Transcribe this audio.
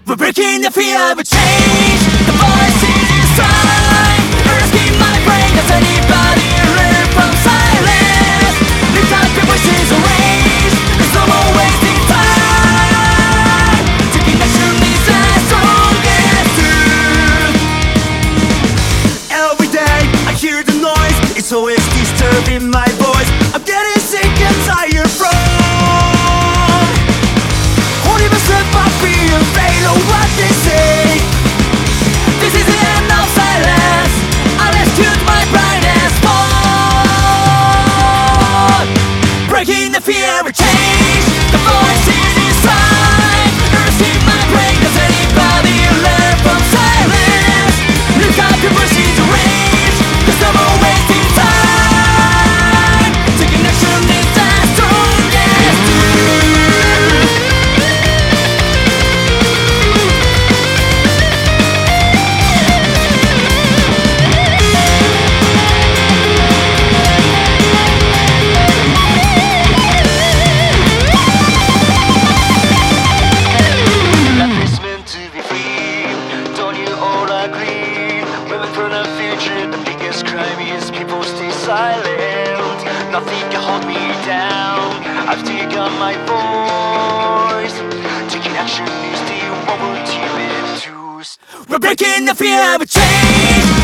We're breaking the fear of a change. The voices inside are asking my brain, does anybody learn from silence? Lift up your voices and raise. There's no more wasting time. Taking action is as strong as truth. Every day I hear the noise, it's always disturbing my voice. I'm getting sick and tired from holding myself up, being afraid of what they say. This is the end of silence. I rescued my brightest spot. Breaking the fear of change. The voices inside are asking my brain, does anybody learn from silence? Lift up your voices and raise. There's no more wasting time. Taking action is as strong as truth. Life is meant to be free, don't you all agree? Moving from the future, the biggest crime is people stay silent. Nothing can hold me down, I've still got my voice. Taking action is the ultimate truth. We're breaking the fear of change.